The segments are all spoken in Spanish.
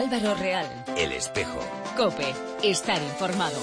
Álvaro Real. El Espejo. COPE. Estar informado.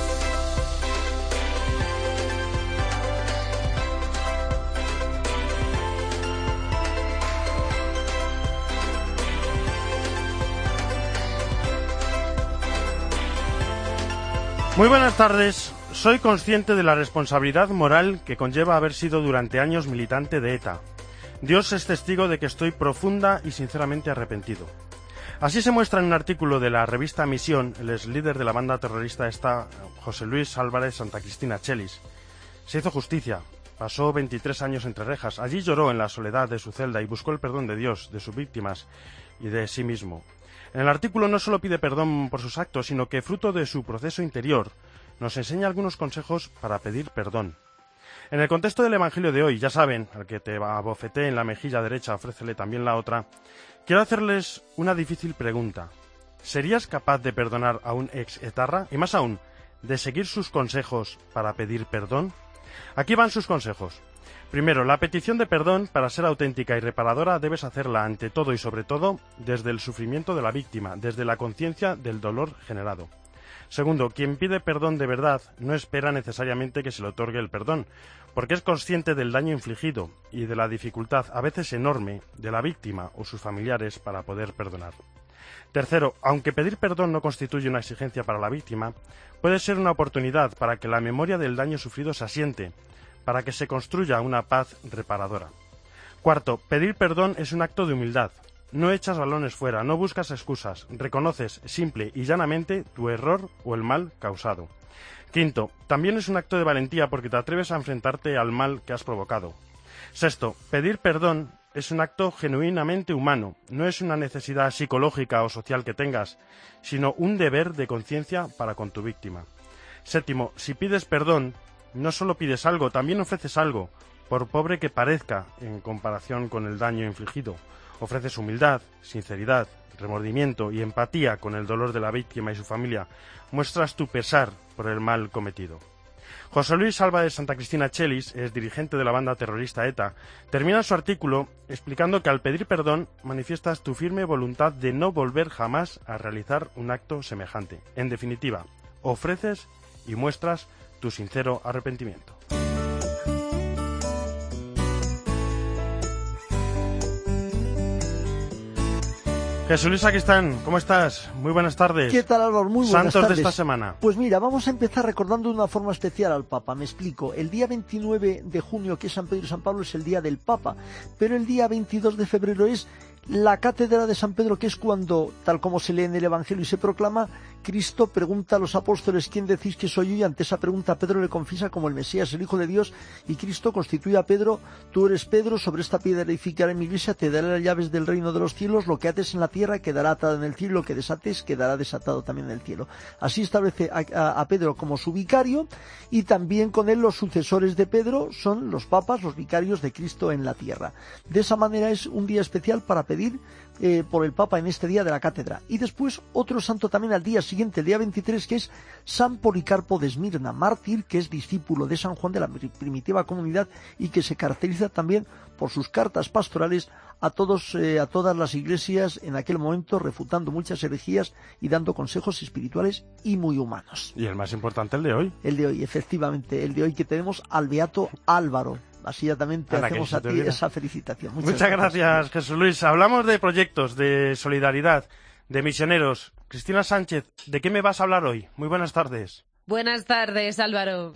Muy buenas tardes. Soy consciente de la responsabilidad moral que conlleva haber sido durante años militante de ETA. Dios es testigo de que estoy profunda y sinceramente arrepentido. Así se muestra en un artículo de la revista Misión, el ex líder de la banda terrorista ETA, José Luis Álvarez Santa Cristina Chelis. Se hizo justicia, pasó 23 años entre rejas, allí lloró en la soledad de su celda y buscó el perdón de Dios, de sus víctimas y de sí mismo. En el artículo no solo pide perdón por sus actos, sino que, fruto de su proceso interior, nos enseña algunos consejos para pedir perdón. En el contexto del Evangelio de hoy, ya saben, al que te abofeté en la mejilla derecha, ofrécele también la otra, quiero hacerles una difícil pregunta. ¿Serías capaz de perdonar a un ex-etarra? Y más aún, ¿de seguir sus consejos para pedir perdón? Aquí van sus consejos. Primero, la petición de perdón, para ser auténtica y reparadora, debes hacerla ante todo y sobre todo desde el sufrimiento de la víctima, desde la conciencia del dolor generado. Segundo, quien pide perdón de verdad no espera necesariamente que se le otorgue el perdón, porque es consciente del daño infligido y de la dificultad, a veces enorme, de la víctima o sus familiares para poder perdonar. Tercero, aunque pedir perdón no constituye una exigencia para la víctima, puede ser una oportunidad para que la memoria del daño sufrido se asiente, para que se construya una paz reparadora. Cuarto, pedir perdón es un acto de humildad. No echas balones fuera, no buscas excusas, reconoces simple y llanamente tu error o el mal causado. Quinto, también es un acto de valentía porque te atreves a enfrentarte al mal que has provocado. Sexto, pedir perdón es un acto genuinamente humano, no es una necesidad psicológica o social que tengas, sino un deber de conciencia para con tu víctima. Séptimo, si pides perdón, no solo pides algo, también ofreces algo, por pobre que parezca en comparación con el daño infligido. Ofreces humildad, sinceridad, remordimiento y empatía con el dolor de la víctima y su familia. Muestras tu pesar por el mal cometido. José Luis Álvarez Santa Cristina Chelis, es dirigente de la banda terrorista ETA, termina su artículo explicando que al pedir perdón manifiestas tu firme voluntad de no volver jamás a realizar un acto semejante. En definitiva, ofreces y muestras tu sincero arrepentimiento. Jesús Luis Sacristán, ¿cómo estás? Muy buenas tardes. ¿Qué tal, Álvaro? Muy buenas tardes. Santos de esta semana. Pues mira, vamos a empezar recordando de una forma especial al Papa. Me explico. El día 29 de junio, que es San Pedro y San Pablo, es el día del Papa. Pero el día 22 de febrero es la cátedra de San Pedro, que es cuando, tal como se lee en el Evangelio y se proclama, Cristo pregunta a los apóstoles: ¿quién decís que soy yo? Y ante esa pregunta Pedro le confiesa como el Mesías, el Hijo de Dios, y Cristo constituye a Pedro: tú eres Pedro, sobre esta piedra edificaré mi iglesia, te daré las llaves del reino de los cielos, lo que ates en la tierra quedará atado en el cielo, lo que desates quedará desatado también en el cielo. Así establece a Pedro como su vicario, y también con él los sucesores de Pedro son los papas, los vicarios de Cristo en la tierra. De esa manera es un día especial para pedir por el Papa en este día de la cátedra. Y después otro santo también al día siguiente, el día 23, que es San Policarpo de Esmirna, mártir, que es discípulo de San Juan de la primitiva comunidad y que se caracteriza también por sus cartas pastorales a todas las iglesias en aquel momento, refutando muchas herejías y dando consejos espirituales y muy humanos. Y el más importante, el de hoy. El de hoy, efectivamente, el de hoy, que tenemos al beato Álvaro. Así ya también te hacemos a ti esa felicitación. Muchas gracias, Jesús Luis. Hablamos de proyectos, de solidaridad, de misioneros. Cristina Sánchez, ¿de qué me vas a hablar hoy? Muy buenas tardes. Buenas tardes, Álvaro.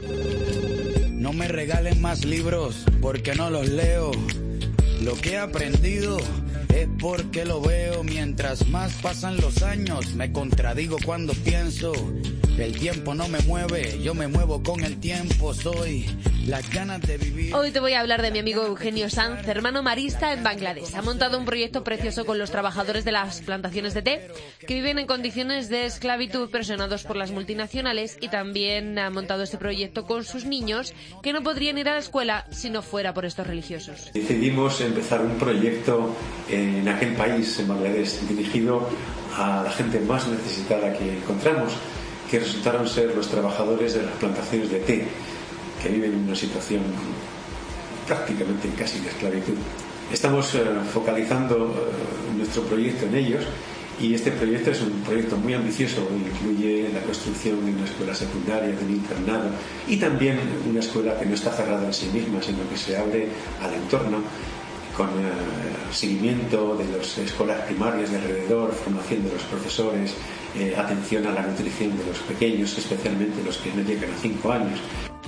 No me regalen más libros porque no los leo. Lo que he aprendido es porque lo veo. Mientras más pasan los años, me contradigo cuando pienso. El tiempo no me mueve, yo me muevo con el tiempo. Soy las ganas de vivir. Hoy te voy a hablar de mi amigo Eugenio Sanz, hermano marista en Bangladesh. Ha montado un proyecto precioso con los trabajadores de las plantaciones de té, que viven en condiciones de esclavitud presionados por las multinacionales, y también ha montado este proyecto con sus niños, que no podrían ir a la escuela si no fuera por estos religiosos. Decidimos empezar un proyecto en aquel país, en Bangladesh, dirigido a la gente más necesitada que encontramos, que resultaron ser los trabajadores de las plantaciones de té, que viven en una situación prácticamente casi de esclavitud. Estamos focalizando nuestro proyecto en ellos Y este proyecto es un proyecto muy ambicioso, incluye la construcción de una escuela secundaria, de un internado y también una escuela que no está cerrada en sí misma, sino que se abre al entorno con seguimiento de las escuelas primarias de alrededor, formación de los profesores, atención a la nutrición de los pequeños, especialmente los que no llegan a 5 años.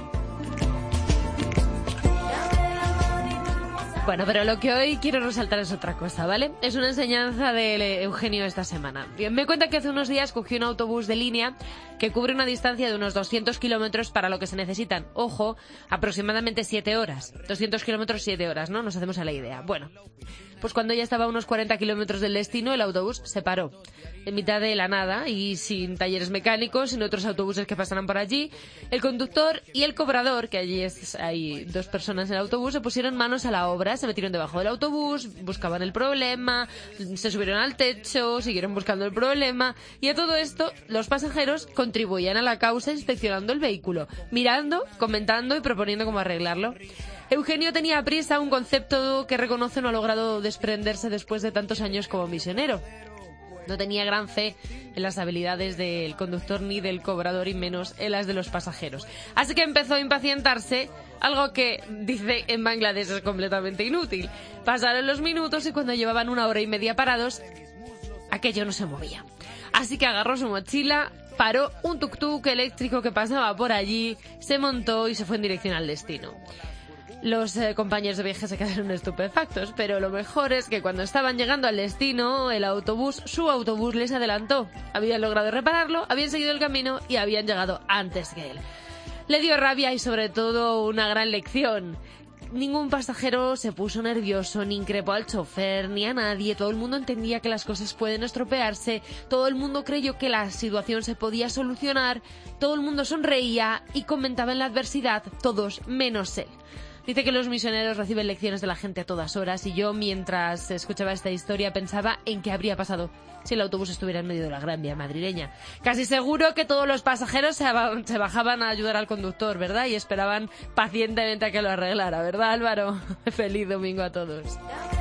Bueno, pero lo que hoy quiero resaltar es otra cosa, ¿vale? Es una enseñanza de Eugenio esta semana. Me cuenta que hace unos días cogió un autobús de línea que cubre una distancia de unos 200 kilómetros para lo que se necesitan, ojo, aproximadamente 7 horas. 200 kilómetros, 7 horas, ¿no? Nos hacemos a la idea. Bueno, pues cuando ya estaba a unos 40 kilómetros del destino, el autobús se paró en mitad de la nada y sin talleres mecánicos, sin otros autobuses que pasaran por allí. El conductor y el cobrador, que allí hay 2 personas en el autobús, se pusieron manos a la obra, se metieron debajo del autobús, buscaban el problema, se subieron al techo, siguieron buscando el problema, y a todo esto los pasajeros contribuían a la causa inspeccionando el vehículo, mirando, comentando y proponiendo cómo arreglarlo. Eugenio tenía prisa, un concepto que reconoce no ha logrado desprenderse después de tantos años como misionero. No tenía gran fe en las habilidades del conductor ni del cobrador y menos en las de los pasajeros. Así que empezó a impacientarse, algo que, dice, en Bangladesh es completamente inútil. Pasaron los minutos y cuando llevaban 1 hora y media parados, aquello no se movía. Así que agarró su mochila, paró un tuk-tuk eléctrico que pasaba por allí, se montó y se fue en dirección al destino. Los compañeros de viaje se quedaron estupefactos, pero lo mejor es que cuando estaban llegando al destino, su autobús les adelantó. Habían logrado repararlo, habían seguido el camino y habían llegado antes que él. Le dio rabia y sobre todo una gran lección. Ningún pasajero se puso nervioso, ni increpó al chofer, ni a nadie. Todo el mundo entendía que las cosas pueden estropearse, todo el mundo creyó que la situación se podía solucionar, todo el mundo sonreía y comentaba en la adversidad, todos menos él. Dice que los misioneros reciben lecciones de la gente a todas horas y yo, mientras escuchaba esta historia, pensaba en qué habría pasado si el autobús estuviera en medio de la Gran Vía madrileña. Casi seguro que todos los pasajeros se bajaban a ayudar al conductor, ¿verdad? Y esperaban pacientemente a que lo arreglara, ¿verdad, Álvaro? Feliz domingo a todos.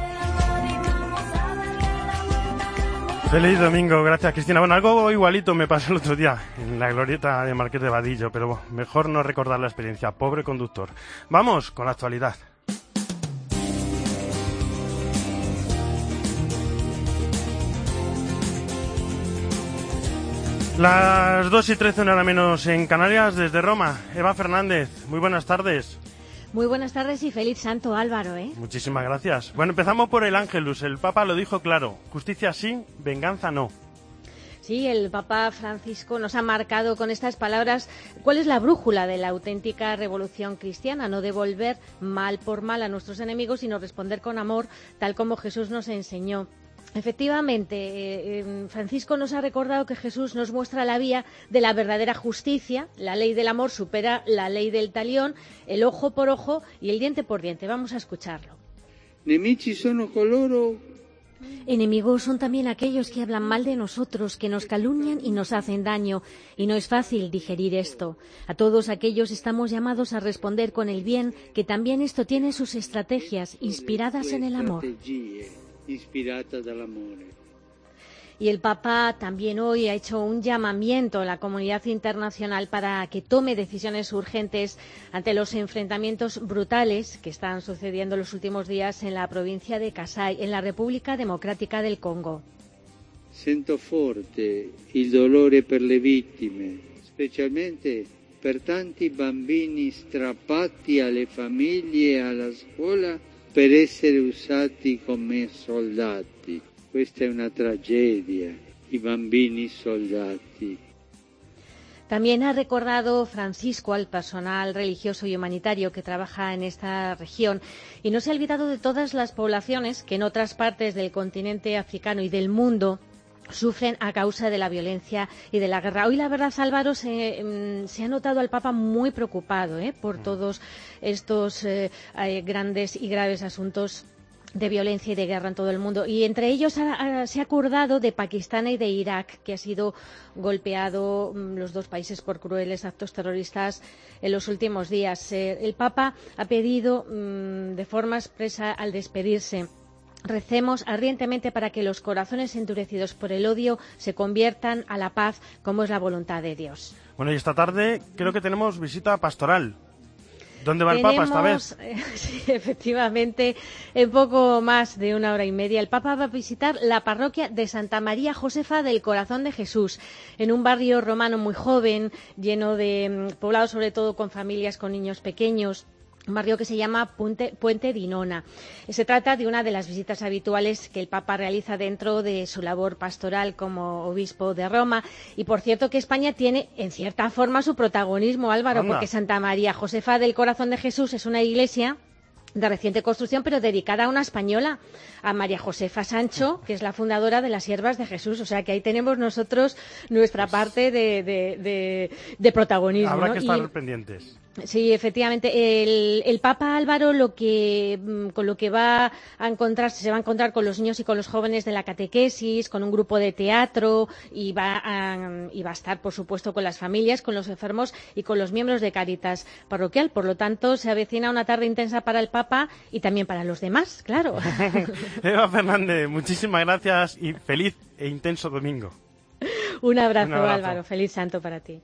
Feliz domingo, gracias Cristina. Bueno, algo igualito me pasó el otro día en la glorieta de Marqués de Vadillo, pero mejor no recordar la experiencia. Pobre conductor. Vamos con la actualidad. Las 2:13, una hora menos en Canarias, desde Roma. Eva Fernández, muy buenas tardes. Muy buenas tardes y feliz santo Álvaro, ¿eh? Muchísimas gracias. Bueno, empezamos por el Ángelus. El Papa lo dijo claro. Justicia sí, venganza no. Sí, el Papa Francisco nos ha marcado con estas palabras cuál es la brújula de la auténtica revolución cristiana. No devolver mal por mal a nuestros enemigos, sino responder con amor, tal como Jesús nos enseñó. Efectivamente, Francisco nos ha recordado que Jesús nos muestra la vía de la verdadera justicia. La ley del amor supera la ley del talión, el ojo por ojo y el diente por diente. Vamos a escucharlo. Enemigos son también aquellos que hablan mal de nosotros, que nos calumnian y nos hacen daño. Y no es fácil digerir esto. A todos aquellos estamos llamados a responder con el bien, que también esto tiene sus estrategias inspiradas en el amor. Y el Papa también hoy ha hecho un llamamiento a la comunidad internacional para que tome decisiones urgentes ante los enfrentamientos brutales que están sucediendo en los últimos días en la provincia de Kasai, en la República Democrática del Congo. Sento forte il dolore per le vittime, specialmente per tanti bambini strappati alle famiglie e alla scuola per essere usati come soldati. Questa è una tragedia, i bambini soldati. También ha recordado Francisco al personal religioso y humanitario que trabaja en esta región y no se ha olvidado de todas las poblaciones que en otras partes del continente africano y del mundo sufren a causa de la violencia y de la guerra. Hoy, la verdad, Álvaro, se ha notado al Papa muy preocupado por todos estos grandes y graves asuntos de violencia y de guerra en todo el mundo. Y entre ellos se ha acordado de Pakistán y de Irak, que ha sido golpeado los dos países por crueles actos terroristas en los últimos días. El Papa ha pedido de forma expresa al despedirse Recemos ardientemente para que los corazones endurecidos por el odio se conviertan a la paz, como es la voluntad de Dios. Bueno, y esta tarde creo que tenemos visita pastoral. ¿Dónde va el Papa esta vez? Sí, efectivamente, en poco más de 1 hora y media, el Papa va a visitar la parroquia de Santa María Josefa del Corazón de Jesús, en un barrio romano muy joven, lleno de poblado sobre todo con familias con niños pequeños. Un barrio que se llama Puente di Nona. Se trata de una de las visitas habituales que el Papa realiza dentro de su labor pastoral como obispo de Roma. Y por cierto que España tiene, en cierta forma, su protagonismo, Álvaro, porque Santa María Josefa del Corazón de Jesús es una iglesia de reciente construcción, pero dedicada a una española, a María Josefa Sancho, que es la fundadora de las Siervas de Jesús. O sea que ahí tenemos nosotros nuestra parte de protagonismo. Habrá que estar pendientes. Sí, efectivamente. El Papa Álvaro con lo que va a encontrarse, se va a encontrar con los niños y con los jóvenes de la catequesis, con un grupo de teatro y va a estar, por supuesto, con las familias, con los enfermos y con los miembros de Cáritas parroquial. Por lo tanto, se avecina una tarde intensa para el Papa y también para los demás, claro. Eva Fernández, muchísimas gracias y feliz e intenso domingo. Un abrazo, Álvaro. Feliz santo para ti.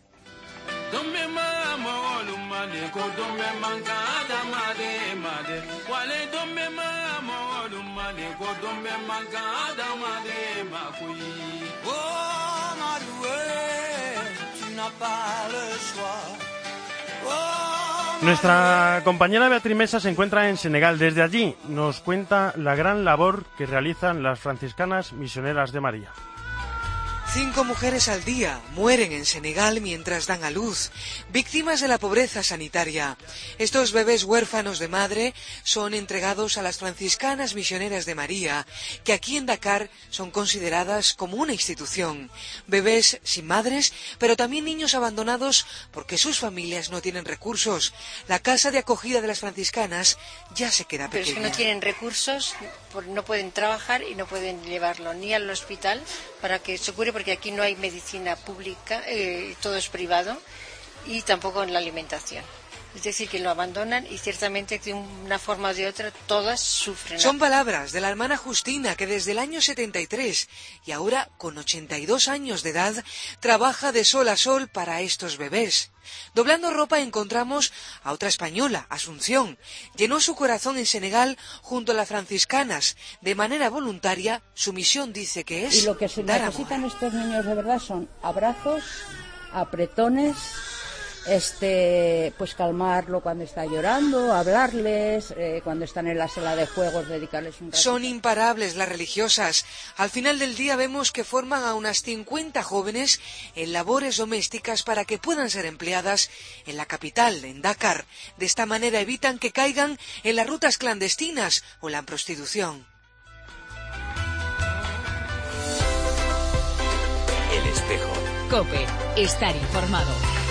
Nuestra compañera Beatriz Mesa se encuentra en Senegal. Desde allí nos cuenta la gran labor que realizan las franciscanas misioneras de María. 5 mujeres al día mueren en Senegal mientras dan a luz, víctimas de la pobreza sanitaria. Estos bebés huérfanos de madre son entregados a las franciscanas misioneras de María, que aquí en Dakar son consideradas como una institución. Bebés sin madres, pero también niños abandonados porque sus familias no tienen recursos. La casa de acogida de las franciscanas ya se queda pequeña. Pero es que no tienen recursos, no pueden trabajar y no pueden llevarlo ni al hospital para que se cure, porque aquí no hay medicina pública, todo es privado, y tampoco en la alimentación. Es decir, que lo abandonan y ciertamente de una forma o de otra todas sufren. Son palabras de la hermana Justina, que desde el año 73 y ahora con 82 años de edad trabaja de sol a sol para estos bebés. Doblando ropa encontramos a otra española, Asunción. Llenó su corazón en Senegal junto a las franciscanas. De manera voluntaria, su misión dice que es y lo que se dar necesitan amor. Estos niños de verdad son abrazos, apretones, pues calmarlo cuando está llorando, hablarles, cuando están en la sala de juegos, dedicarles un rato. Son imparables las religiosas. Al final del día vemos que forman a unas 50 jóvenes en labores domésticas para que puedan ser empleadas en la capital, en Dakar. De esta manera evitan que caigan en las rutas clandestinas o la prostitución. El Espejo. COPE. Estar informado.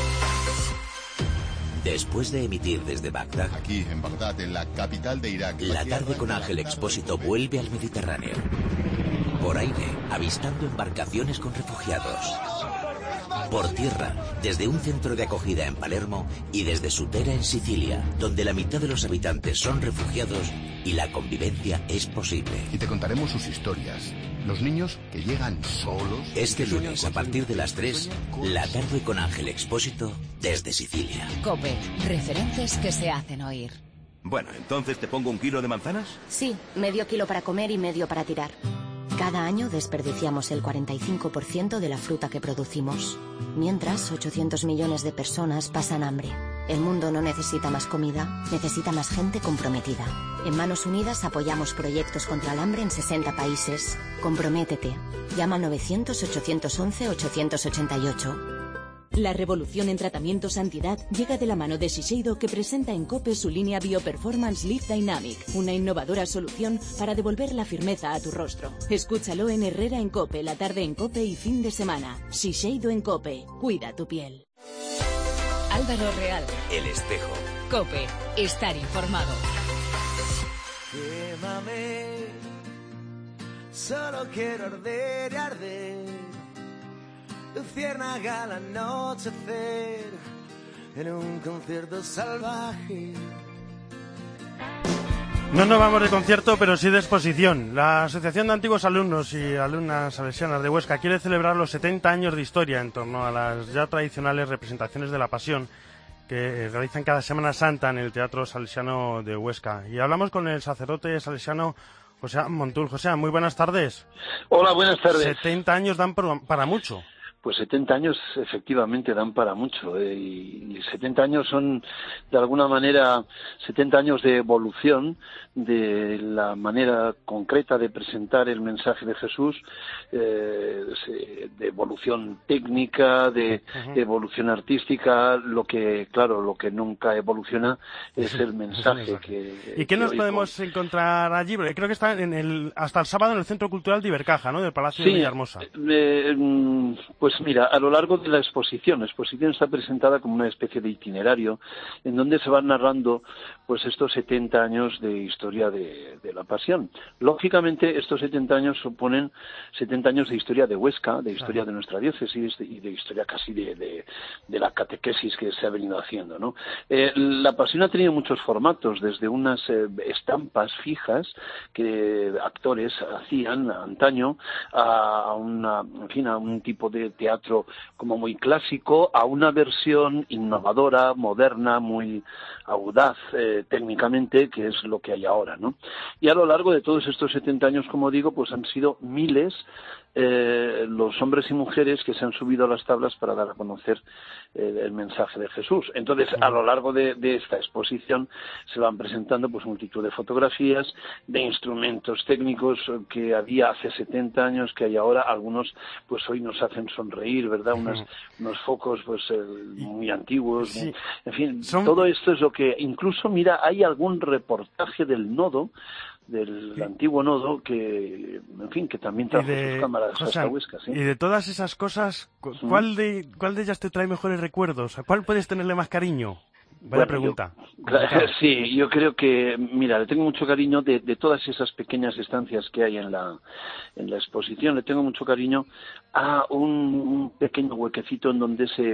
Después de emitir desde Bagdad, aquí en Bagdad, en la capital de Irak, La tarde con Ángel Expósito vuelve al Mediterráneo. Por aire, avistando embarcaciones con refugiados. Por tierra, desde un centro de acogida en Palermo y desde Sutera en Sicilia, donde la mitad de los habitantes son refugiados y la convivencia es posible. Y te contaremos sus historias. Los niños que llegan solos. Este lunes, a partir de las 3, La tarde con Ángel Expósito desde Sicilia. COPE. Referentes que se hacen oír. Bueno, entonces ¿te pongo 1 kilo de manzanas? Sí, medio kilo para comer y medio para tirar. Cada año desperdiciamos el 45% de la fruta que producimos. Mientras, 800 millones de personas pasan hambre. El mundo no necesita más comida, necesita más gente comprometida. En Manos Unidas apoyamos proyectos contra el hambre en 60 países. Comprométete. Llama al 900-811-888. La revolución en tratamiento Santidad llega de la mano de Shiseido, que presenta en COPE su línea Bioperformance Lift Dynamic, una innovadora solución para devolver la firmeza a tu rostro. Escúchalo en Herrera en COPE, La tarde en COPE y fin de semana. Shiseido en COPE. Cuida tu piel. Álvaro Real. El Espejo. COPE. Estar informado. Quémame, solo quiero arder y arder. Luciérnaga al anochecer en un concierto salvaje. No nos vamos de concierto, pero sí de exposición. La Asociación de Antiguos Alumnos y Alumnas Salesianas de Huesca quiere celebrar los 70 años de historia en torno a las ya tradicionales representaciones de la Pasión que realizan cada Semana Santa en el Teatro Salesiano de Huesca. Y hablamos con el sacerdote salesiano José Montul. José, muy buenas tardes. Hola, buenas tardes. 70 años dan para mucho. Pues 70 años efectivamente dan para mucho, y 70 años son de alguna manera 70 años de evolución de la manera concreta de presentar el mensaje de Jesús, de evolución técnica, de evolución artística. Lo que nunca evoluciona es el mensaje que... ¿Y qué nos podemos encontrar allí? Porque creo que está hasta el sábado en el Centro Cultural de Ibercaja, ¿no?, del Palacio de Villahermosa. Pues mira, a lo largo de la exposición está presentada como una especie de itinerario en donde se van narrando pues estos 70 años de historia de la Pasión. Lógicamente, estos 70 años suponen 70 años de historia de Huesca, de historia de nuestra diócesis y de historia casi de la catequesis que se ha venido haciendo, ¿no? La Pasión ha tenido muchos formatos, desde unas estampas fijas que actores hacían antaño a un tipo de teatro como muy clásico, a una versión innovadora, moderna, muy audaz técnicamente, que es lo que hay ahora, ¿no? Y a lo largo de todos estos 70 años, como digo, pues han sido miles los hombres y mujeres que se han subido a las tablas para dar a conocer el mensaje de Jesús. Entonces, a lo largo de esta exposición se van presentando pues multitud de fotografías, de instrumentos técnicos que había hace 70 años, que hay ahora. Algunos pues hoy nos hacen sonreír, ¿verdad? Unos focos pues muy antiguos. Sí. En fin, todo esto es lo que... Incluso, mira, hay algún reportaje del nodo, del antiguo nodo, que, en fin, que también trajo sus cámaras hasta Huesca, ¿sí? Y de todas esas cosas, ¿cuál de ellas te trae mejores recuerdos? ¿A cuál puedes tenerle más cariño? Vaya pregunta. Sí, yo creo que, mira, le tengo mucho cariño de todas esas pequeñas estancias que hay en la exposición. Le tengo mucho cariño a un pequeño huequecito en donde se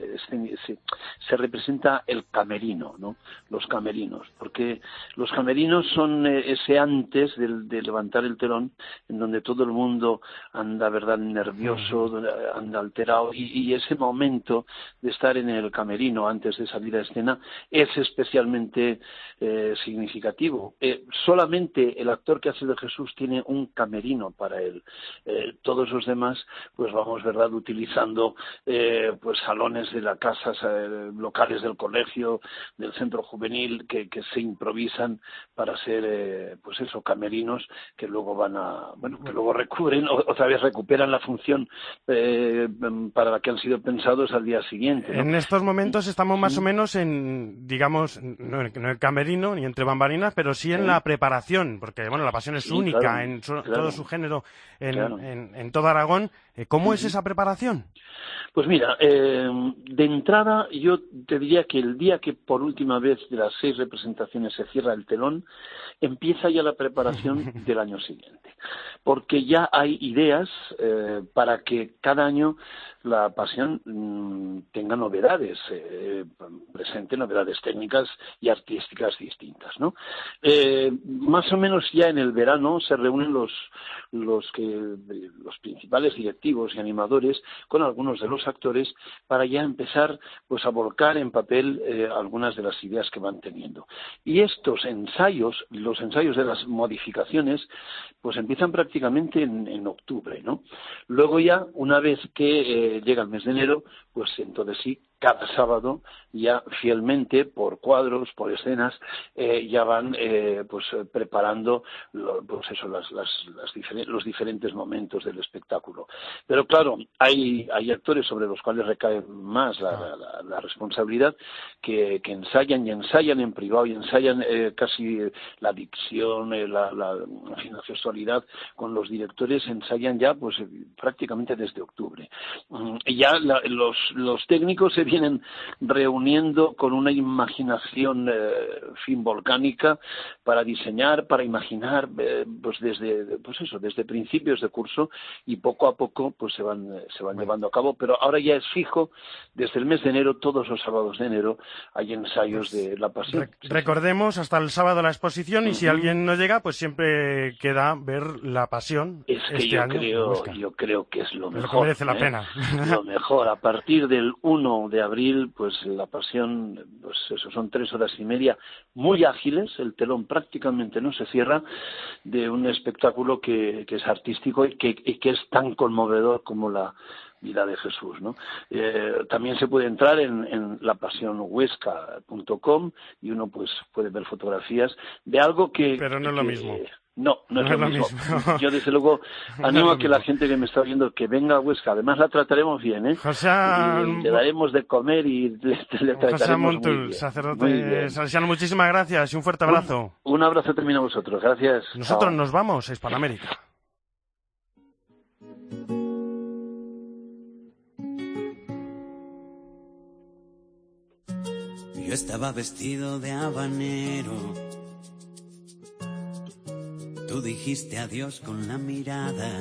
representa el camerino, ¿no? Los camerinos, porque los camerinos son ese antes de levantar el telón, en donde todo el mundo anda, ¿verdad?, nervioso, anda alterado, y ese momento de estar en el camerino antes de salir a escena es especialmente significativo. Solamente el actor que hace de Jesús tiene un camerino para él. Todos los demás pues vamos, ¿verdad?, utilizando pues salones de la casa, locales del colegio, del centro juvenil, que se improvisan para ser pues eso, camerinos, que luego que luego otra vez recuperan la función para la que han sido pensados al día siguiente, ¿no? En estos momentos estamos más o menos digamos, no en el camerino ni entre bambalinas, pero sí en la preparación, porque bueno, la Pasión es única en todo su género en todo Aragón. ¿Cómo es esa preparación? Pues mira, de entrada yo te diría que el día que por última vez de las 6 representaciones se cierra el telón, empieza ya la preparación del año siguiente, porque ya hay ideas para que cada año la Pasión tenga novedades, presente novedades técnicas y artísticas distintas, ¿no? Más o menos ya en el verano se reúnen los principales directivos y animadores con algunos de los actores para ya empezar pues a volcar en papel algunas de las ideas que van teniendo. Y estos ensayos, los ensayos de las modificaciones, pues empiezan prácticamente en octubre, ¿no? Luego ya, una vez que llega el mes de enero, pues entonces sí, cada sábado ya fielmente, por cuadros, por escenas, ya van pues preparando los diferentes momentos del espectáculo. Pero claro, hay actores sobre los cuales recae más la responsabilidad, que ensayan y ensayan en privado y ensayan casi la dicción, la gestualidad con los directores, ensayan ya pues prácticamente desde octubre. Y ya los técnicos vienen reuniendo con una imaginación volcánica para diseñar, para imaginar, pues desde principios de curso, y poco a poco pues se van llevando a cabo. Pero ahora ya es fijo, desde el mes de enero, todos los sábados de enero hay ensayos de La Pasión. Recordemos, hasta el sábado la exposición, y si alguien no llega, pues siempre queda ver La Pasión. Es que yo creo que es lo mejor. Lo que merece la pena. Lo mejor. A partir del 1 de abril, pues La Pasión, pues eso, son 3 horas y media muy ágiles, el telón prácticamente no se cierra, de un espectáculo que es artístico y que es tan conmovedor como la vida de Jesús, ¿no? También se puede entrar en lapasionhuesca.com y uno pues puede ver fotografías de algo que... Pero no es lo mismo. No es lo mismo. Yo, desde luego, animo a que la gente que me está viendo que venga a Huesca. Además, la trataremos bien, ¿eh? José... le daremos de comer y le trataremos José Montul, muy bien. sacerdote salesiano, muchísimas gracias y un fuerte abrazo. Un abrazo también a vosotros. Gracias. Nosotros Chao. nos vamos a Hispanoamérica. Yo estaba vestido de habanero. Tú dijiste adiós con la mirada.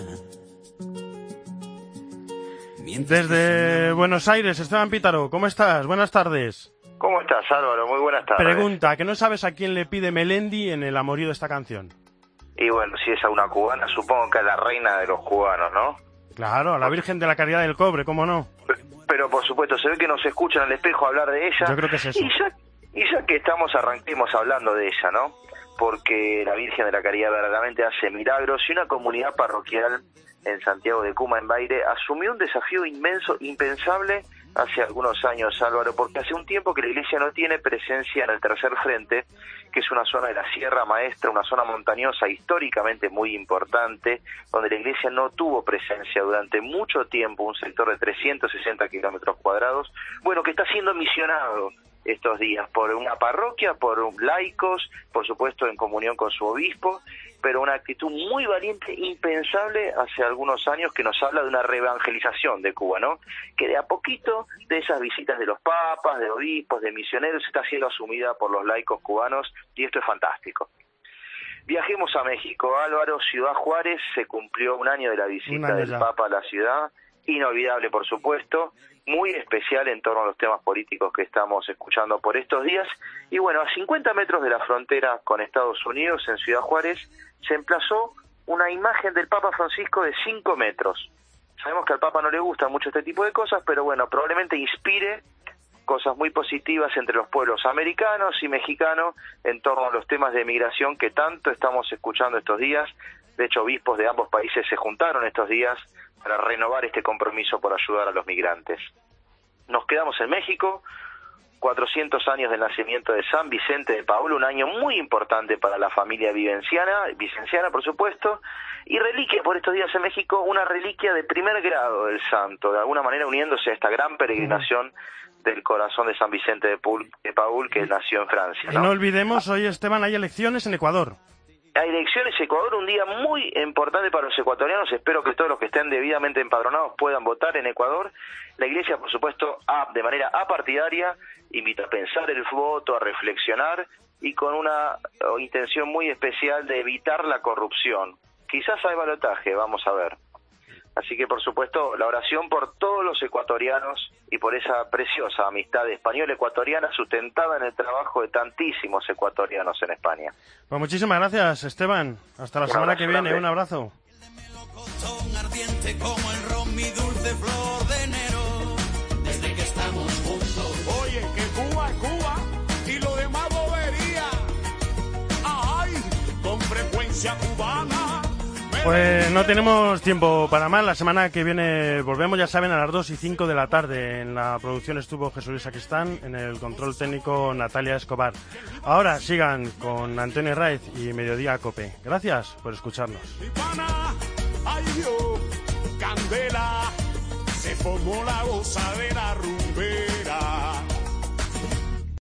Desde Buenos Aires, Esteban Pítaro, ¿cómo estás? Buenas tardes. ¿Cómo estás, Álvaro? Muy buenas tardes. Pregunta, ¿que no sabes a quién le pide Melendi en el amorío de esta canción? Y bueno, si es a una cubana, supongo que a la reina de los cubanos, ¿no? Claro, a la Virgen de la Caridad del Cobre, ¿cómo no? Pero por supuesto, se ve que nos escuchan al espejo hablar de ella. Yo creo que es eso. Y ya que arranquemos hablando de ella, ¿no? Porque la Virgen de la Caridad verdaderamente hace milagros, y una comunidad parroquial en Santiago de Cuba, en Baire, asumió un desafío inmenso, impensable hace algunos años, Álvaro, porque hace un tiempo que la iglesia no tiene presencia en el Tercer Frente, que es una zona de la Sierra Maestra, una zona montañosa históricamente muy importante, donde la iglesia no tuvo presencia durante mucho tiempo, un sector de 360 kilómetros cuadrados, bueno, que está siendo misionado estos días por una parroquia, por laicos, por supuesto en comunión con su obispo, pero una actitud muy valiente, impensable hace algunos años, que nos habla de una reevangelización de Cuba, ¿no? Que de a poquito, de esas visitas de los papas, de obispos, de misioneros, está siendo asumida por los laicos cubanos, y esto es fantástico. Viajemos a México, Álvaro. Ciudad Juárez, se cumplió un año de la visita del Papa a la ciudad, inolvidable por supuesto, muy especial en torno a los temas políticos que estamos escuchando por estos días. Y bueno, a 50 metros de la frontera con Estados Unidos, en Ciudad Juárez, se emplazó una imagen del Papa Francisco de 5 metros. Sabemos que al Papa no le gusta mucho este tipo de cosas, pero bueno, probablemente inspire cosas muy positivas entre los pueblos americanos y mexicanos en torno a los temas de migración que tanto estamos escuchando estos días. De hecho, obispos de ambos países se juntaron estos días para renovar este compromiso por ayudar a los migrantes. Nos quedamos en México, 400 años del nacimiento de San Vicente de Paúl, un año muy importante para la familia vicenciana, por supuesto, y reliquia por estos días en México, una reliquia de primer grado del santo, de alguna manera uniéndose a esta gran peregrinación del corazón de San Vicente de Paúl, que nació en Francia, ¿no? Y no olvidemos, hoy, Esteban, hay elecciones en Ecuador. Hay elecciones en Ecuador, un día muy importante para los ecuatorianos. Espero que todos los que estén debidamente empadronados puedan votar en Ecuador. La Iglesia, por supuesto, de manera apartidaria, invita a pensar el voto, a reflexionar, y con una intención muy especial de evitar la corrupción. Quizás hay balotaje, vamos a ver. Así que, por supuesto, la oración por todos los ecuatorianos y por esa preciosa amistad española-ecuatoriana sustentada en el trabajo de tantísimos ecuatorianos en España. Pues muchísimas gracias, Esteban. Hasta la semana que viene. Un abrazo. Ardiente como el ron, mi dulce flor de enero. Desde que estamos juntos. Oye, que Cuba es Cuba y lo demás bobería. Ay, con frecuencia cubana. Pues no tenemos tiempo para más. La semana que viene volvemos, ya saben, a las 2 y 5 de la tarde. En la producción estuvo Jesús Luis Sacristán, en el control técnico Natalia Escobar. Ahora sigan con Antonio Raiz y Mediodía Cope. Gracias por escucharnos. Ay, Dios, candela, se formó la gozadera rumbera.